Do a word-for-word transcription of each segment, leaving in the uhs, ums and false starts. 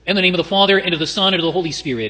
In the name of the Father, and of the Son, and of the Holy Spirit.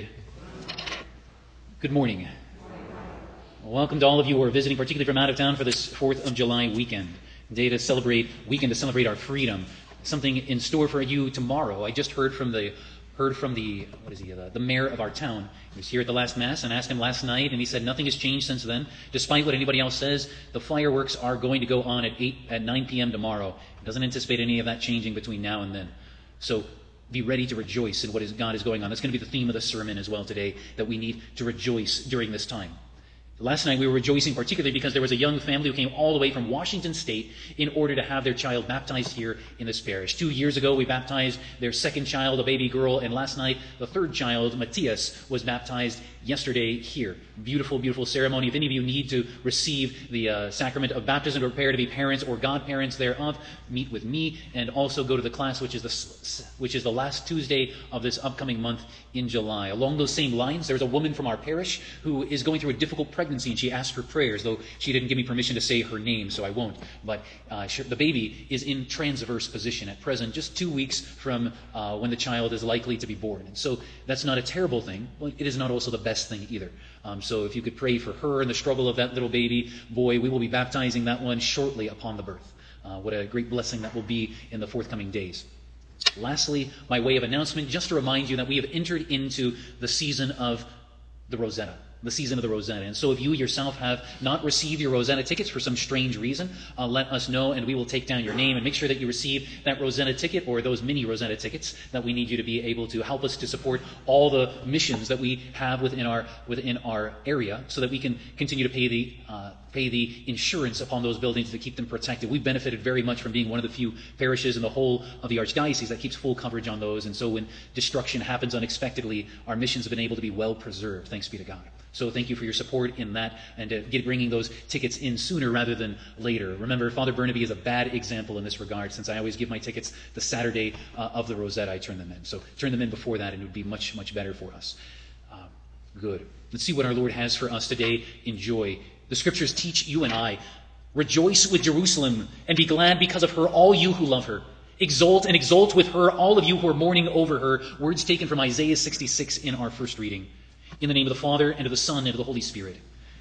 Good morning. Welcome to all of you who are visiting, particularly from out of town, for this fourth of July weekend. Day to celebrate, weekend to celebrate our freedom. Something in store for you tomorrow. I just heard from the, heard from the, what is he, the, the mayor of our town. He was here at the last Mass, and asked him last night, and he said nothing has changed since then. Despite what anybody else says, the fireworks are going to go on at eight, at nine p.m. tomorrow. He doesn't anticipate any of that changing between now and then. So, be ready to rejoice in what is, God is going on. That's going to be the theme of the sermon as well today, that we need to rejoice during this time. Last night we were rejoicing particularly because there was a young family who came all the way from Washington State in order to have their child baptized here in this parish. Two years ago we baptized their second child, a baby girl, and last night the third child, Matthias, was baptized yesterday here. Beautiful, beautiful ceremony. If any of you need to receive the uh, sacrament of baptism or prepare to be parents or godparents thereof, meet with me and also go to the class which is the, which is the last Tuesday of this upcoming month in July. Along those same lines, there's a woman from our parish who is going through a difficult pregnancy, and she asked for prayers, though she didn't give me permission to say her name, so I won't. But uh, the baby is in transverse position at present, just two weeks from uh, when the child is likely to be born. And so that's not a terrible thing, but it is not also the best thing either. Um, so if you could pray for her and the struggle of that little baby boy, we will be baptizing that one shortly upon the birth. Uh, what a great blessing that will be in the forthcoming days. Lastly, by way of announcement, just to remind you that we have entered into the season of the Rosetta. The season of the Rosetta. And so if you yourself have not received your Rosetta tickets for some strange reason, uh, let us know and we will take down your name and make sure that you receive that Rosetta ticket or those mini Rosetta tickets that we need you to be able to help us to support all the missions that we have within our within our area so that we can continue to pay the uh, pay the insurance upon those buildings to keep them protected. We've benefited very much from being one of the few parishes in the whole of the Archdiocese that keeps full coverage on those. And so when destruction happens unexpectedly, our missions have been able to be well preserved. Thanks be to God. So thank you for your support in that and uh, get bringing those tickets in sooner rather than later. Remember, Father Burnaby is a bad example in this regard, since I always give my tickets the Saturday uh, of the Rosetta. I turn them in. So turn them in before that and it would be much, much better for us. Uh, good. Let's see what our Lord has for us today. Enjoy. The Scriptures teach you and I, rejoice with Jerusalem and be glad because of her, all you who love her. Exult and exult with her, all of you who are mourning over her. Words taken from Isaiah sixty-six in our first reading. In the name of the Father, and of the Son, and of the Holy Spirit.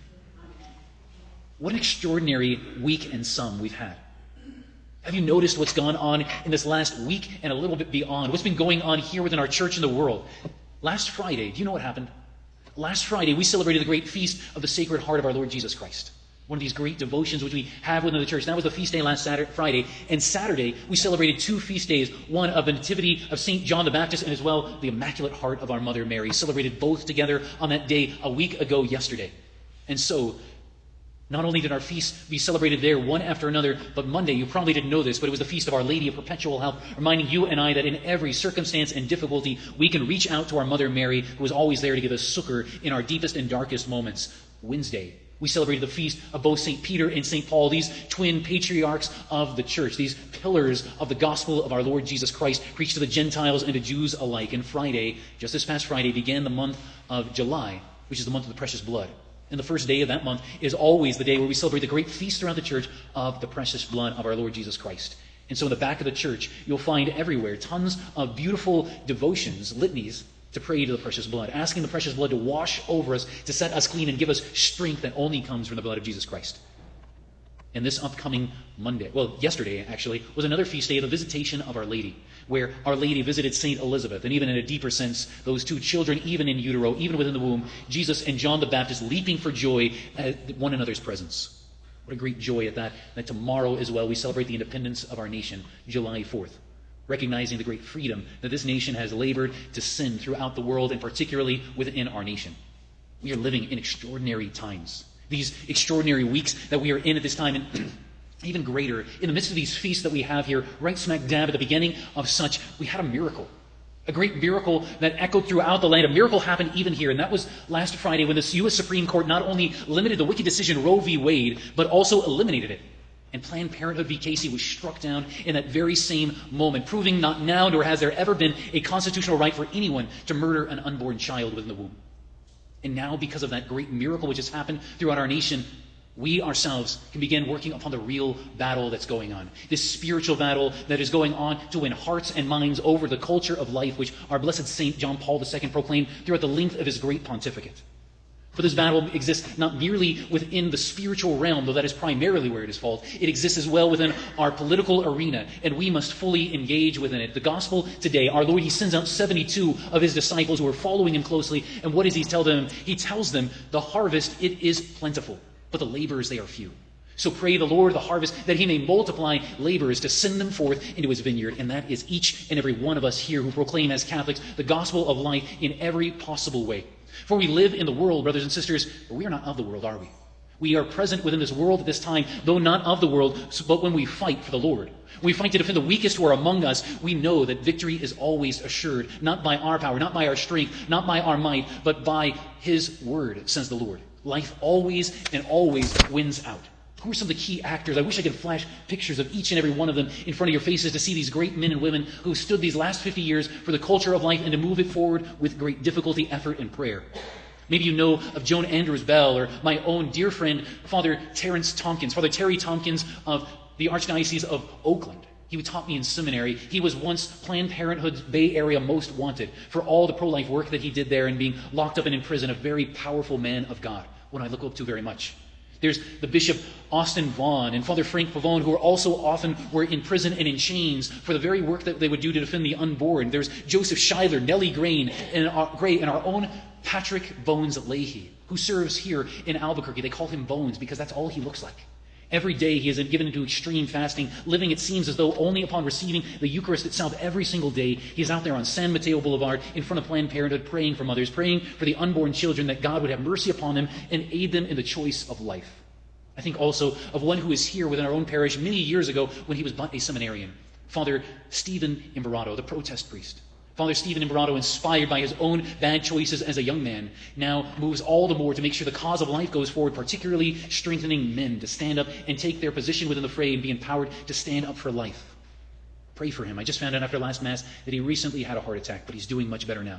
What an extraordinary week and some we've had. Have you noticed what's gone on in this last week and a little bit beyond? What's been going on here within our church and the world? Last Friday, do you know what happened? Last Friday, we celebrated the great feast of the Sacred Heart of our Lord Jesus Christ. One of these great devotions which we have within the church. That was the feast day last Saturday, Friday. And Saturday, we celebrated two feast days. One of the Nativity of Saint John the Baptist and as well the Immaculate Heart of our Mother Mary. Celebrated both together on that day a week ago yesterday. And so, not only did our feast be celebrated there one after another, but Monday, you probably didn't know this, but it was the feast of Our Lady of Perpetual Help, reminding you and I that in every circumstance and difficulty, we can reach out to our Mother Mary, who is always there to give us succor in our deepest and darkest moments. Wednesday, we celebrated the feast of both Saint Peter and Saint Paul, these twin patriarchs of the church, these pillars of the gospel of our Lord Jesus Christ, preached to the Gentiles and to Jews alike. And Friday, just this past Friday, began the month of July, which is the month of the precious blood. And the first day of that month is always the day where we celebrate the great feast throughout the church of the precious blood of our Lord Jesus Christ. And so in the back of the church, you'll find everywhere tons of beautiful devotions, litanies, to pray to the precious blood, asking the precious blood to wash over us, to set us clean and give us strength that only comes from the blood of Jesus Christ. And this upcoming Monday, well, yesterday actually, was another feast day of the Visitation of Our Lady, where Our Lady visited Saint Elizabeth, and even in a deeper sense, those two children, even in utero, even within the womb, Jesus and John the Baptist leaping for joy at one another's presence. What a great joy at that, that tomorrow as well we celebrate the independence of our nation, July fourth. Recognizing the great freedom that this nation has labored to send throughout the world, and particularly within our nation. We are living in extraordinary times. These extraordinary weeks that we are in at this time, and even greater, in the midst of these feasts that we have here, right smack dab at the beginning of such, we had a miracle. A great miracle that echoed throughout the land. A miracle happened even here, and that was last Friday when the U S Supreme Court not only limited the wicked decision Roe v. Wade, but also eliminated it. And Planned Parenthood v. Casey was struck down in that very same moment, proving not now nor has there ever been a constitutional right for anyone to murder an unborn child within the womb. And now, because of that great miracle which has happened throughout our nation, we ourselves can begin working upon the real battle that's going on. This spiritual battle that is going on to win hearts and minds over the culture of life, which our blessed Saint John Paul the Second proclaimed throughout the length of his great pontificate. For this battle exists not merely within the spiritual realm, though that is primarily where it is fought. It exists as well within our political arena, and we must fully engage within it. The gospel today, our Lord, he sends out seventy-two of his disciples who are following him closely, and what does he tell them? He tells them, the harvest, it is plentiful, but the laborers, they are few. So pray the Lord of the harvest that he may multiply laborers to send them forth into his vineyard. And that is each and every one of us here who proclaim as Catholics the gospel of life in every possible way. For we live in the world, brothers and sisters, but we are not of the world, are we? We are present within this world at this time, though not of the world, but when we fight for the Lord, we fight to defend the weakest who are among us, we know that victory is always assured, not by our power, not by our strength, not by our might, but by his word, says the Lord. Life always and always wins out. Who are some of the key actors? I wish I could flash pictures of each and every one of them in front of your faces to see these great men and women who stood these last fifty years for the culture of life and to move it forward with great difficulty, effort, and prayer. Maybe you know of Joan Andrews Bell or my own dear friend, Father Terence Tompkins, Father Terry Tompkins of the Archdiocese of Oakland. He taught me in seminary. He was once Planned Parenthood's Bay Area most wanted for all the pro-life work that he did there and being locked up and in prison, a very powerful man of God, one I look up to very much. There's the Bishop Austin Vaughn and Father Frank Pavone, who are also often were in prison and in chains for the very work that they would do to defend the unborn. There's Joseph Schuyler, Nellie Grain, and our, Gray, and our own Patrick Bones Leahy, who serves here in Albuquerque. They call him Bones because that's all he looks like. Every day he is given into extreme fasting, living, it seems, as though only upon receiving the Eucharist itself every single day. He is out there on San Mateo Boulevard in front of Planned Parenthood praying for mothers, praying for the unborn children that God would have mercy upon them and aid them in the choice of life. I think also of one who is here within our own parish many years ago when he was but a seminarian, Father Stephen Imperato, the protest priest. Father Stephen Imperato, inspired by his own bad choices as a young man, now moves all the more to make sure the cause of life goes forward, particularly strengthening men to stand up and take their position within the fray and be empowered to stand up for life. Pray for him. I just found out after last Mass that he recently had a heart attack, but he's doing much better now.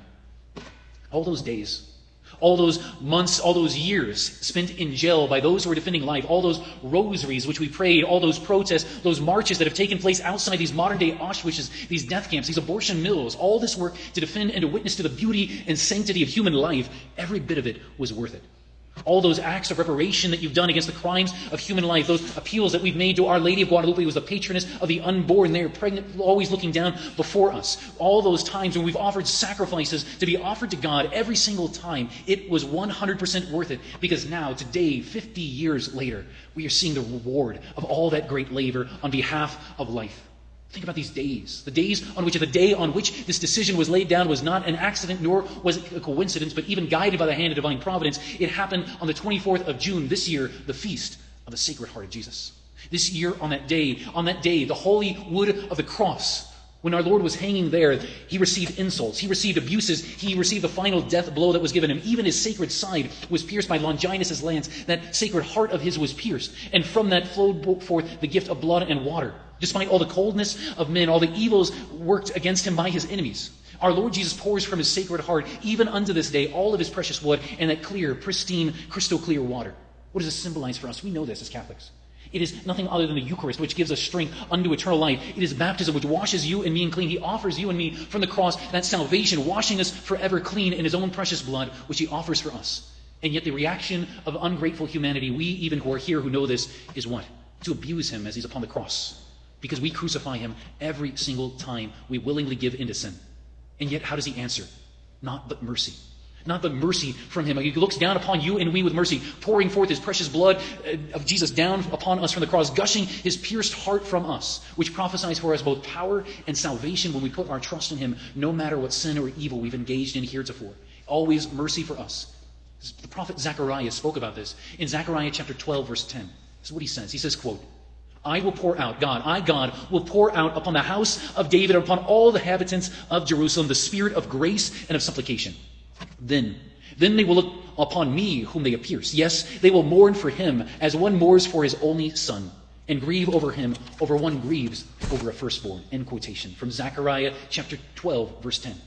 All those days, all those months, all those years spent in jail by those who are defending life, all those rosaries which we prayed, all those protests, those marches that have taken place outside these modern-day Auschwitzes, these death camps, these abortion mills, all this work to defend and to witness to the beauty and sanctity of human life, every bit of it was worth it. All those acts of reparation that you've done against the crimes of human life, those appeals that we've made to Our Lady of Guadalupe, who was the patroness of the unborn there, pregnant, always looking down before us. All those times when we've offered sacrifices to be offered to God every single time, it was one hundred percent worth it, because now, today, fifty years later, we are seeing the reward of all that great labor on behalf of life. Think about these days. The days on which, the day on which this decision was laid down was not an accident, nor was it a coincidence, but even guided by the hand of divine providence. It happened on the twenty-fourth of June this year, the feast of the Sacred Heart of Jesus. This year, on that day, on that day, the holy wood of the cross, when our Lord was hanging there, he received insults, he received abuses, he received the final death blow that was given him. Even his sacred side was pierced by Longinus' lance. That sacred heart of his was pierced, and from that flowed forth the gift of blood and water. Despite all the coldness of men, all the evils worked against him by his enemies, our Lord Jesus pours from his sacred heart, even unto this day, all of his precious blood and that clear, pristine, crystal clear water. What does this symbolize for us? We know this as Catholics. It is nothing other than the Eucharist, which gives us strength unto eternal life. It is baptism, which washes you and me clean. He offers you and me from the cross that salvation, washing us forever clean in his own precious blood, which he offers for us. And yet the reaction of ungrateful humanity, we even who are here who know this, is what? To abuse him as he's upon the cross. Because we crucify him every single time we willingly give into sin. And yet, how does he answer? Not but mercy. Not but mercy from him. He looks down upon you and we with mercy, pouring forth his precious blood of Jesus down upon us from the cross, gushing his pierced heart from us, which prophesies for us both power and salvation when we put our trust in him, no matter what sin or evil we've engaged in heretofore. Always mercy for us. The prophet Zechariah spoke about this in Zechariah chapter twelve, verse ten. This is what he says. He says, quote, I will pour out, God, I, God, will pour out upon the house of David, upon all the inhabitants of Jerusalem, the spirit of grace and of supplication. Then, then they will look upon me whom they have pierced. Yes, they will mourn for him as one mourns for his only son, and grieve over him over one grieves over a firstborn. End quotation from Zechariah chapter twelve, verse ten.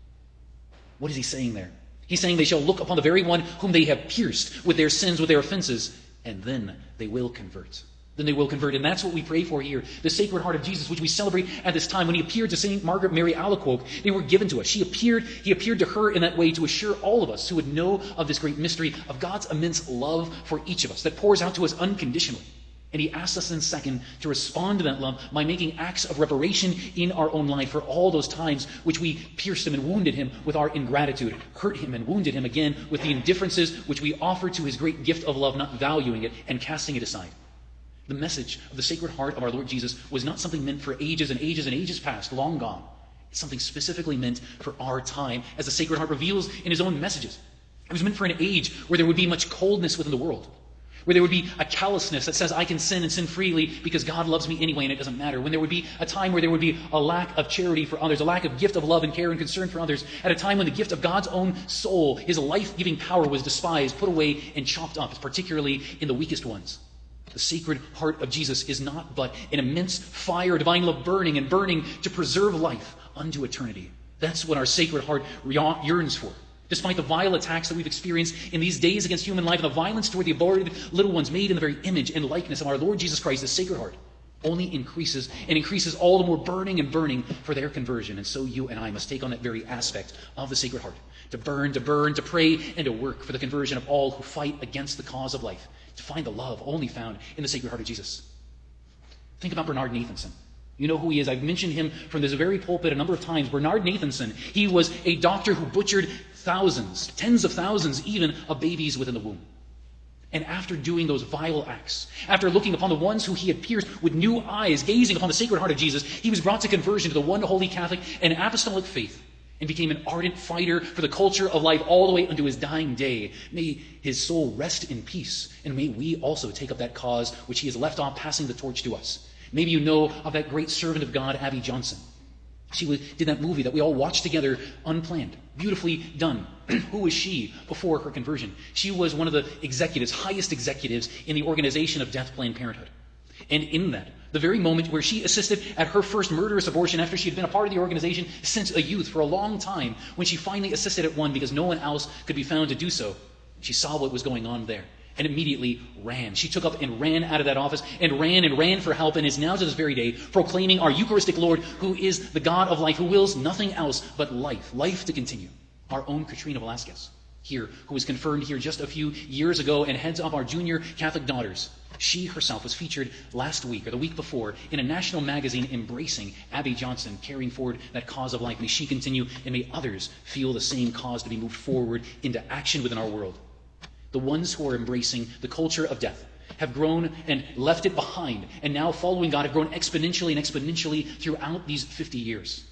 What is he saying there? He's saying they shall look upon the very one whom they have pierced with their sins, with their offenses, and then they will convert. Then they will convert. And that's what we pray for here. The Sacred Heart of Jesus, which we celebrate at this time. When he appeared to Saint Margaret Mary Alacoque, they were given to us. She appeared, he appeared to her in that way to assure all of us who would know of this great mystery of God's immense love for each of us that pours out to us unconditionally. And he asks us in second to respond to that love by making acts of reparation in our own life for all those times which we pierced him and wounded him with our ingratitude, hurt him and wounded him again with the indifferences which we offered to his great gift of love, not valuing it and casting it aside. The message of the Sacred Heart of our Lord Jesus was not something meant for ages and ages and ages past, long gone. It's something specifically meant for our time, as the Sacred Heart reveals in his own messages. It was meant for an age where there would be much coldness within the world, where there would be a callousness that says I can sin and sin freely because God loves me anyway and it doesn't matter. When there would be a time where there would be a lack of charity for others, a lack of gift of love and care and concern for others, at a time when the gift of God's own soul, his life-giving power, was despised, put away, and chopped up, particularly in the weakest ones. The Sacred Heart of Jesus is not but an immense fire, divine love burning and burning to preserve life unto eternity. That's what our Sacred Heart yearns for. Despite the vile attacks that we've experienced in these days against human life and the violence toward the aborted little ones made in the very image and likeness of our Lord Jesus Christ, the Sacred Heart only increases and increases all the more burning and burning for their conversion. And so you and I must take on that very aspect of the Sacred Heart, to burn, to burn, to pray, and to work for the conversion of all who fight against the cause of life, to find the love only found in the Sacred Heart of Jesus. Think about Bernard Nathanson. You know who he is. I've mentioned him from this very pulpit a number of times. Bernard Nathanson, he was a doctor who butchered thousands, tens of thousands even, of babies within the womb. And after doing those vile acts, after looking upon the ones who he had pierced with new eyes, gazing upon the Sacred Heart of Jesus, he was brought to conversion to the one holy Catholic and apostolic faith, and became an ardent fighter for the culture of life all the way unto his dying day. May his soul rest in peace, and may we also take up that cause which he has left off, passing the torch to us. Maybe you know of that great servant of God, Abby Johnson. She did that movie that we all watched together, unplanned, beautifully done. Who was she before her conversion? She was one of the executives, highest executives in the organization of Death Planned Parenthood. And in that, the very moment where she assisted at her first murderous abortion after she had been a part of the organization since a youth for a long time, when she finally assisted at one because no one else could be found to do so, she saw what was going on there and immediately ran. She took up and ran out of that office and ran and ran for help, and is now to this very day proclaiming our Eucharistic Lord, who is the God of life, who wills nothing else but life, life to continue. Our own Katrina Velasquez here, who was confirmed here just a few years ago and heads up our junior Catholic daughters. She herself was featured last week or the week before in a national magazine embracing Abby Johnson, carrying forward that cause of life. May she continue, and may others feel the same cause to be moved forward into action within our world. The ones who are embracing the culture of death have grown and left it behind, and now following God have grown exponentially and exponentially throughout these fifty years.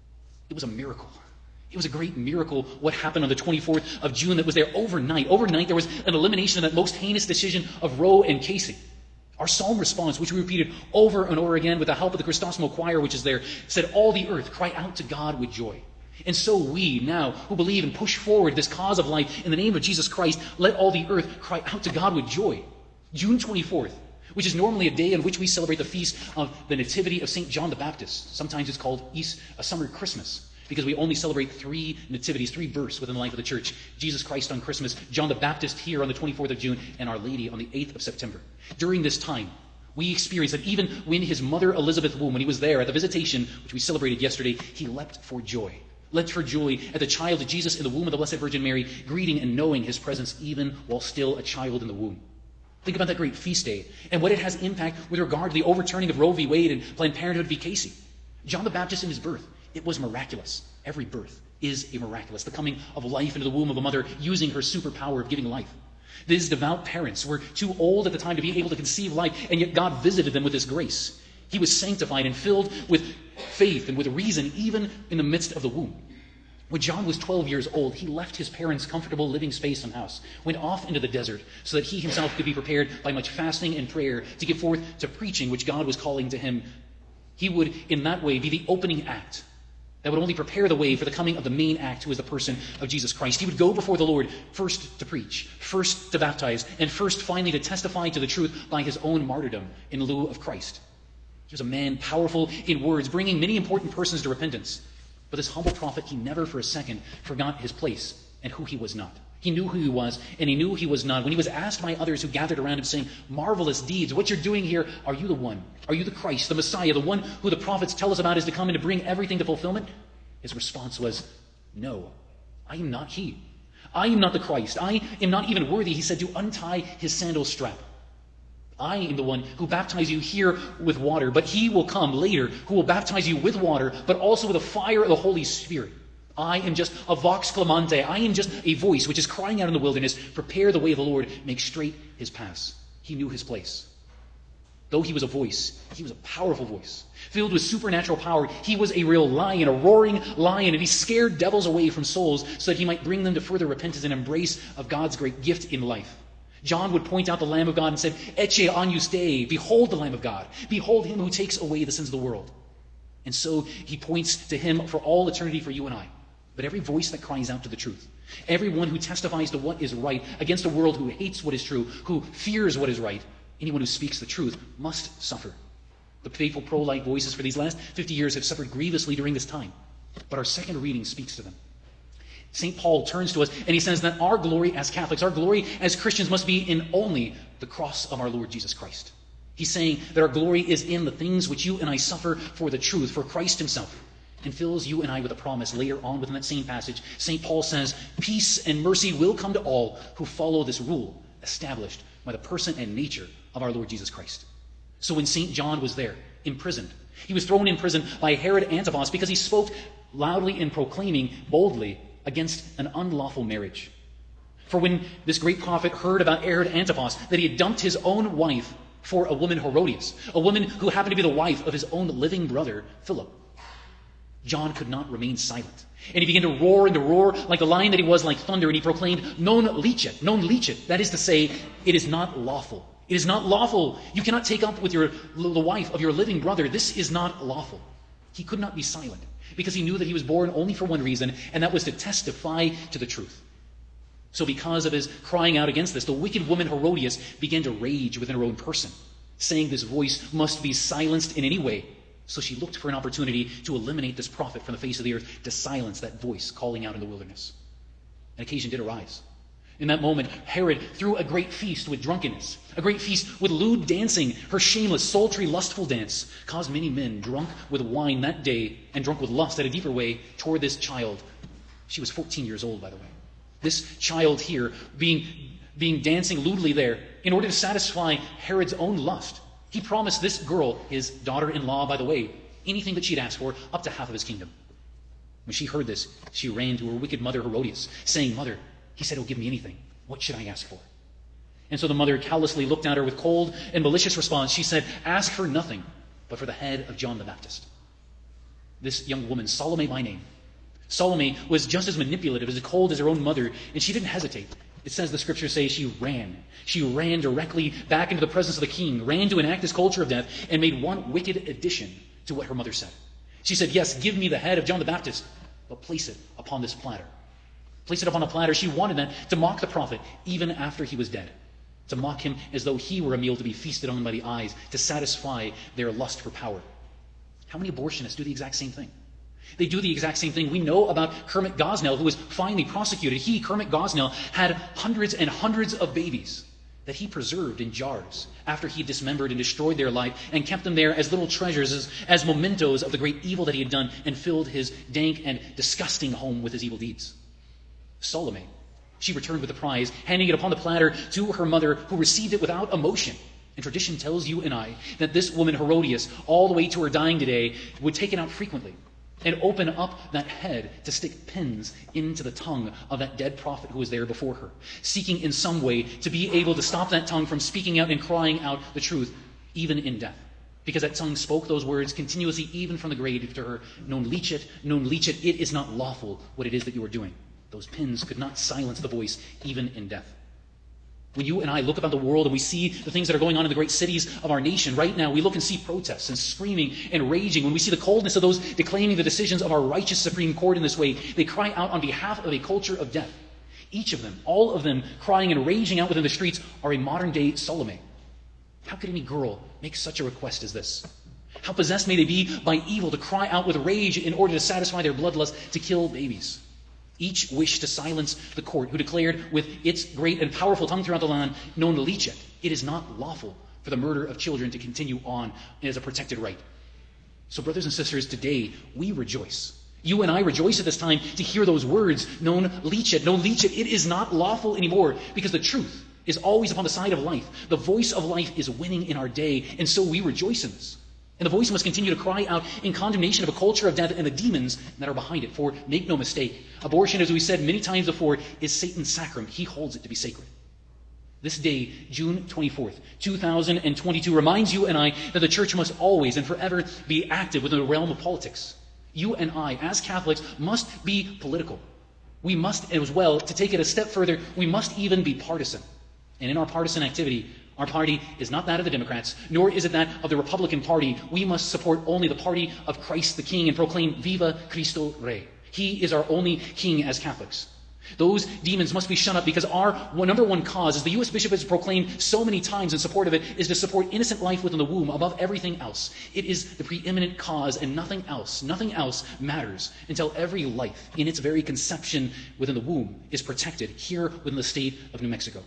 It was a miracle. It was a great miracle what happened on the twenty-fourth of June that was there overnight. Overnight there was an elimination of that most heinous decision of Roe and Casey. Our psalm response, which we repeated over and over again with the help of the Christosimo choir, which is there, said, "All the earth cry out to God with joy." And so we now, who believe and push forward this cause of life in the name of Jesus Christ, let all the earth cry out to God with joy. June twenty-fourth, which is normally a day on which we celebrate the feast of the Nativity of Saint John the Baptist. Sometimes it's called East, a summer Christmas, because we only celebrate three nativities, three births within the life of the church. Jesus Christ on Christmas, John the Baptist here on the twenty-fourth of June, and Our Lady on the eighth of September. During this time, we experience that even when his mother Elizabeth womb, when he was there at the visitation, which we celebrated yesterday, he leapt for joy. Leapt for joy at the child of Jesus in the womb of the Blessed Virgin Mary, greeting and knowing his presence even while still a child in the womb. Think about that great feast day and what it has impact with regard to the overturning of Roe v. Wade and Planned Parenthood v. Casey. John the Baptist in his birth, it was miraculous. Every birth is a miraculous. The coming of life into the womb of a mother using her superpower of giving life. These devout parents were too old at the time to be able to conceive life, and yet God visited them with his grace. He was sanctified and filled with faith and with reason even in the midst of the womb. When John was twelve years old, he left his parents' comfortable living space and house, went off into the desert so that he himself could be prepared by much fasting and prayer to give forth to preaching which God was calling to him. He would, in that way, be the opening act that would only prepare the way for the coming of the main act, who is the person of Jesus Christ. He would go before the Lord first to preach, first to baptize, and first finally to testify to the truth by his own martyrdom in lieu of Christ. He was a man powerful in words, bringing many important persons to repentance. But this humble prophet, he never for a second forgot his place and who he was not. He knew who he was, and he knew he was not. When he was asked by others who gathered around him, saying, "Marvelous deeds, what you're doing here, are you the one? Are you the Christ, the Messiah, the one who the prophets tell us about is to come and to bring everything to fulfillment?" His response was, "No, I am not he. I am not the Christ. I am not even worthy," he said, "to untie his sandal strap. I am the one who baptizes you here with water, but he will come later who will baptize you with water, but also with the fire of the Holy Spirit. I am just a vox clamante. I am just a voice which is crying out in the wilderness, prepare the way of the Lord, make straight his paths." He knew his place. Though he was a voice, he was a powerful voice. Filled with supernatural power, he was a real lion, a roaring lion, and he scared devils away from souls so that he might bring them to further repentance and embrace of God's great gift in life. John would point out the Lamb of God and said, "Ecce agnus Dei," behold the Lamb of God. Behold him who takes away the sins of the world. And so he points to him for all eternity for you and I. But every voice that cries out to the truth, everyone who testifies to what is right against a world who hates what is true, who fears what is right, anyone who speaks the truth must suffer. The faithful pro-life voices for these last fifty years have suffered grievously during this time. But our second reading speaks to them. Saint Paul turns to us and he says that our glory as Catholics, our glory as Christians must be in only the cross of our Lord Jesus Christ. He's saying that our glory is in the things which you and I suffer for the truth, for Christ himself. And fills you and I with a promise later on within that same passage. Saint Paul says, "Peace and mercy will come to all who follow this rule established by the person and nature of our Lord Jesus Christ." So when Saint John was there, imprisoned, he was thrown in prison by Herod Antipas because he spoke loudly and proclaiming boldly against an unlawful marriage. For when this great prophet heard about Herod Antipas, that he had dumped his own wife for a woman Herodias, a woman who happened to be the wife of his own living brother, Philip, John could not remain silent. And he began to roar and to roar like the lion that he was, like thunder, and he proclaimed, "Non licet, non licet." That is to say, it is not lawful. It is not lawful. You cannot take up with your, the wife of your living brother. This is not lawful. He could not be silent because he knew that he was born only for one reason, and that was to testify to the truth. So because of his crying out against this, the wicked woman Herodias began to rage within her own person, saying this voice must be silenced in any way. So she looked for an opportunity to eliminate this prophet from the face of the earth, to silence that voice calling out in the wilderness. An occasion did arise. In that moment, Herod threw a great feast with drunkenness, a great feast with lewd dancing. Her shameless, sultry, lustful dance caused many men drunk with wine that day and drunk with lust at a deeper way toward this child. She was fourteen years old, by the way. This child here being, being dancing lewdly there in order to satisfy Herod's own lust. He promised this girl, his daughter-in-law, by the way, anything that she'd ask for, up to half of his kingdom. When she heard this, she ran to her wicked mother Herodias, saying, "Mother, he said he'll give me anything. What should I ask for?" And so the mother callously looked at her with cold and malicious response. She said, "Ask for nothing but for the head of John the Baptist." This young woman, Salome by name, Salome was just as manipulative, as cold as her own mother, and she didn't hesitate. It says, the scriptures say, she ran. She ran directly back into the presence of the king, ran to enact this culture of death, and made one wicked addition to what her mother said. She said, "Yes, give me the head of John the Baptist, but place it upon this platter." Place it upon a platter. She wanted that to mock the prophet even after he was dead. To mock him as though he were a meal to be feasted on by the eyes, to satisfy their lust for power. How many abortionists do the exact same thing? They do the exact same thing. We know about Kermit Gosnell, who was finally prosecuted. He, Kermit Gosnell, had hundreds and hundreds of babies that he preserved in jars after he dismembered and destroyed their life and kept them there as little treasures, as, as mementos of the great evil that he had done, and filled his dank and disgusting home with his evil deeds. Salome, she returned with the prize, handing it upon the platter to her mother, who received it without emotion. And tradition tells you and I that this woman Herodias, all the way to her dying today, would take it out frequently and open up that head to stick pins into the tongue of that dead prophet who was there before her, seeking in some way to be able to stop that tongue from speaking out and crying out the truth, even in death. Because that tongue spoke those words continuously, even from the grave, to her, "Non licet, non licet, it is not lawful what it is that you are doing." Those pins could not silence the voice, even in death. When you and I look about the world and we see the things that are going on in the great cities of our nation, right now we look and see protests and screaming and raging. When we see the coldness of those declaiming the decisions of our righteous Supreme Court in this way, they cry out on behalf of a culture of death. Each of them, all of them, crying and raging out within the streets, are a modern-day Salome. How could any girl make such a request as this? How possessed may they be by evil to cry out with rage in order to satisfy their bloodlust to kill babies? Each wished to silence the court, who declared with its great and powerful tongue throughout the land, non licet. It is not lawful for the murder of children to continue on as a protected right. So, brothers and sisters, today we rejoice. You and I rejoice at this time to hear those words, non licet, non licet. It is not lawful anymore, because the truth is always upon the side of life. The voice of life is winning in our day, and so we rejoice in this. And the voice must continue to cry out in condemnation of a culture of death and the demons that are behind it. For make no mistake, abortion, as we said many times before, is Satan's sacrament. He holds it to be sacred. This day, June twenty-fourth, two thousand twenty-two, reminds you and I that the church must always and forever be active within the realm of politics. You and I, as Catholics, must be political. We must, as well, to take it a step further, we must even be partisan. And in our partisan activity, our party is not that of the Democrats, nor is it that of the Republican Party. We must support only the party of Christ the King and proclaim Viva Cristo Rey. He is our only king as Catholics. Those demons must be shut up, because our one, number one cause, as the U S Bishop has proclaimed so many times in support of it, is to support innocent life within the womb above everything else. It is the preeminent cause, and nothing else, nothing else matters until every life in its very conception within the womb is protected here within the state of New Mexico.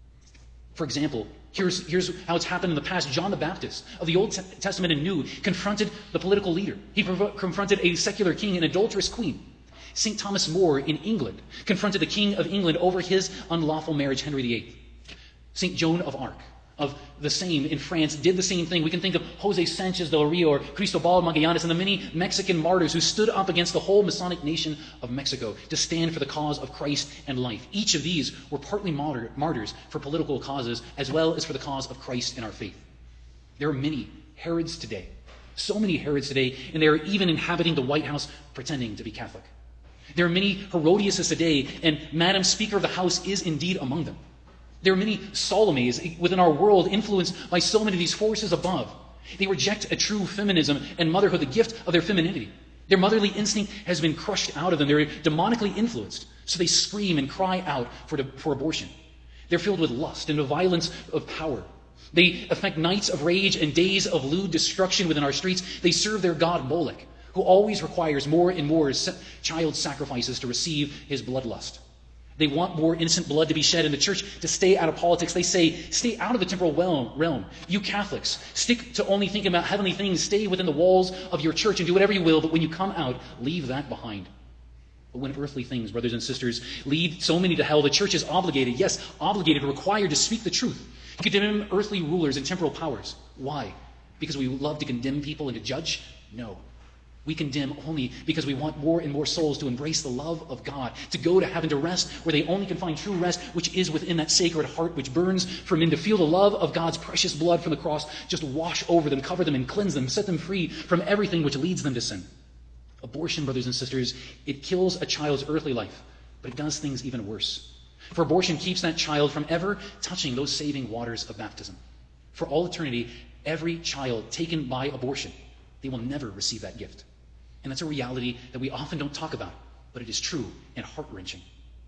For example, here's, here's how it's happened in the past. John the Baptist of the Old Testament and New confronted the political leader. He prov- confronted a secular king, an adulterous queen. Saint Thomas More in England confronted the King of England over his unlawful marriage, Henry the Eighth. Saint Joan of Arc, of the same in France, did the same thing. We can think of Jose Sanchez del Rio or Cristobal Magallanes and the many Mexican martyrs who stood up against the whole Masonic nation of Mexico to stand for the cause of Christ and life. Each of these were partly martyr, martyrs for political causes, as well as for the cause of Christ and our faith. There are many Herods today, so many Herods today, and they are even inhabiting the White House pretending to be Catholic. There are many Herodiases today, and Madam Speaker of the House is indeed among them. There are many Salomes within our world influenced by so many of these forces above. They reject a true feminism and motherhood, the gift of their femininity. Their motherly instinct has been crushed out of them. They're demonically influenced, so they scream and cry out for, for abortion. They're filled with lust and the violence of power. They affect nights of rage and days of lewd destruction within our streets. They serve their god Molech, who always requires more and more child sacrifices to receive his bloodlust. They want more innocent blood to be shed in the church to stay out of politics. They say, stay out of the temporal realm. You Catholics, stick to only thinking about heavenly things. Stay within the walls of your church and do whatever you will, but when you come out, leave that behind. But when earthly things, brothers and sisters, lead so many to hell, the church is obligated, yes, obligated, required to speak the truth, to condemn earthly rulers and temporal powers. Why? Because we love to condemn people and to judge? No. We condemn only because we want more and more souls to embrace the love of God, to go to heaven, to rest where they only can find true rest, which is within that sacred heart which burns for men, to feel the love of God's precious blood from the cross just wash over them, cover them, and cleanse them, set them free from everything which leads them to sin. Abortion, brothers and sisters, it kills a child's earthly life, but it does things even worse. For abortion keeps that child from ever touching those saving waters of baptism. For all eternity, every child taken by abortion, they will never receive that gift. And that's a reality that we often don't talk about, but it is true and heart-wrenching.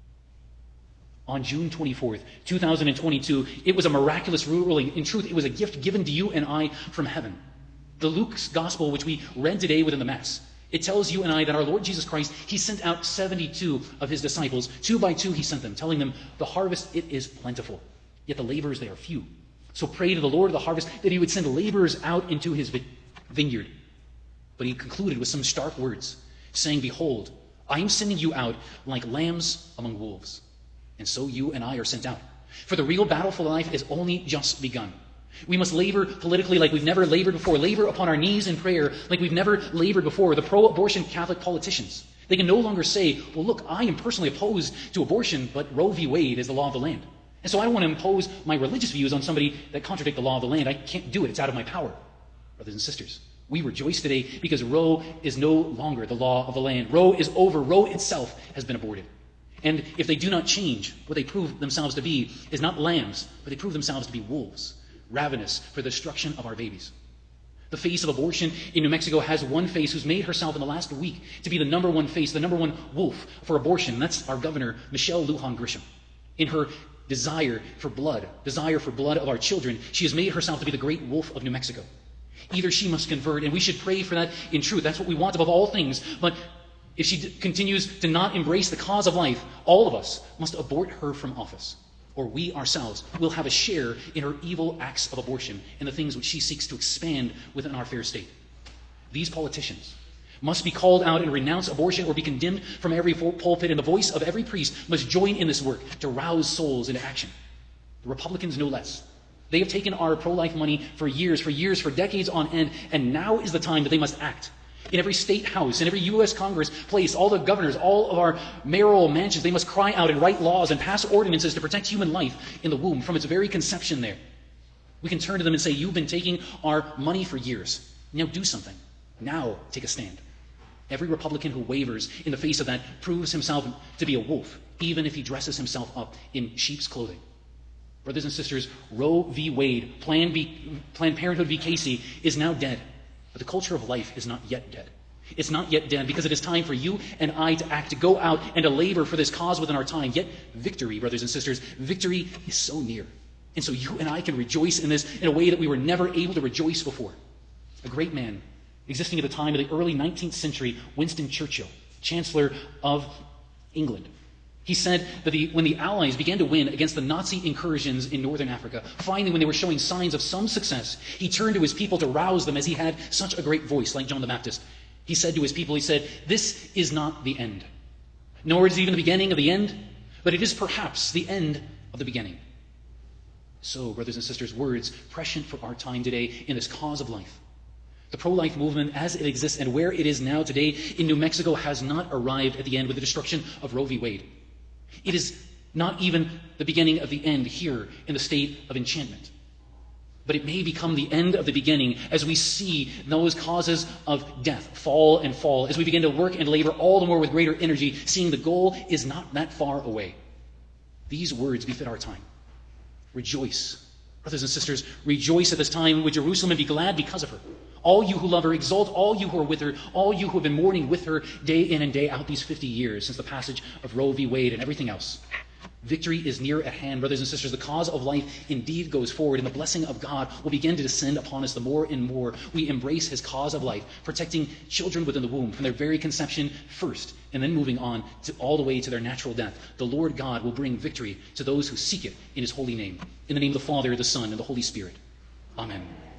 On June twenty-fourth, two thousand twenty-two, it was a miraculous ruling. In truth, it was a gift given to you and I from heaven. The Luke's gospel, which we read today within the Mass, it tells you and I that our Lord Jesus Christ, he sent out seventy-two of his disciples. Two by two he sent them, telling them, the harvest, it is plentiful, yet the laborers, they are few. So pray to the Lord of the harvest that he would send laborers out into his vineyard. But he concluded with some stark words, saying, behold, I am sending you out like lambs among wolves. And so you and I are sent out. For the real battle for life is only just begun. We must labor politically like we've never labored before, labor upon our knees in prayer like we've never labored before. The pro-abortion Catholic politicians, they can no longer say, well, look, I am personally opposed to abortion, but Roe v. Wade is the law of the land. And so I don't want to impose my religious views on somebody that contradict the law of the land. I can't do it. It's out of my power. Brothers and sisters, we rejoice today because Roe is no longer the law of the land. Roe is over. Roe itself has been aborted. And if they do not change, what they prove themselves to be is not lambs, but they prove themselves to be wolves, ravenous for the destruction of our babies. The face of abortion in New Mexico has one face who's made herself in the last week to be the number one face, the number one wolf for abortion. That's our governor, Michelle Lujan Grisham. In her desire for blood, desire for blood of our children, she has made herself to be the great wolf of New Mexico. Either she must convert, and we should pray for that in truth. That's what we want above all things. But if she d- continues to not embrace the cause of life, all of us must abort her from office, or we ourselves will have a share in her evil acts of abortion and the things which she seeks to expand within our fair state. These politicians must be called out and renounce abortion or be condemned from every pulpit, and the voice of every priest must join in this work to rouse souls into action. The Republicans no less. They have taken our pro-life money for years, for years, for decades on end, and now is the time that they must act. In every state house, in every U S Congress place, all the governors, all of our mayoral mansions, they must cry out and write laws and pass ordinances to protect human life in the womb from its very conception there. We can turn to them and say, you've been taking our money for years. Now do something. Now take a stand. Every Republican who wavers in the face of that proves himself to be a wolf, even if he dresses himself up in sheep's clothing. Brothers and sisters, Roe v. Wade, Planned, v, Planned Parenthood v. Casey is now dead. But the culture of life is not yet dead. It's not yet dead because it is time for you and I to act, to go out and to labor for this cause within our time. Yet victory, brothers and sisters, victory is so near. And so you and I can rejoice in this in a way that we were never able to rejoice before. A great man existing at the time of the early nineteenth century, Winston Churchill, Chancellor of England. He said that the, when the Allies began to win against the Nazi incursions in northern Africa, finally when they were showing signs of some success, he turned to his people to rouse them as he had such a great voice, like John the Baptist. He said to his people, he said, this is not the end, nor is it even the beginning of the end, but it is perhaps the end of the beginning. So, brothers and sisters, words prescient for our time today in this cause of life. The pro-life movement as it exists and where it is now today in New Mexico has not arrived at the end with the destruction of Roe v. Wade. It is not even the beginning of the end here in the state of enchantment. But it may become the end of the beginning as we see those causes of death fall and fall, as we begin to work and labor all the more with greater energy, seeing the goal is not that far away. These words befit our time. Rejoice, brothers and sisters, rejoice at this time with Jerusalem and be glad because of her. All you who love her, exalt all you who are with her, all you who have been mourning with her day in and day out these fifty years since the passage of Roe v. Wade and everything else. Victory is near at hand, brothers and sisters. The cause of life indeed goes forward, and the blessing of God will begin to descend upon us the more and more we embrace his cause of life, protecting children within the womb from their very conception first, and then moving on to all the way to their natural death. The Lord God will bring victory to those who seek it in his holy name. In the name of the Father, the Son, and the Holy Spirit. Amen.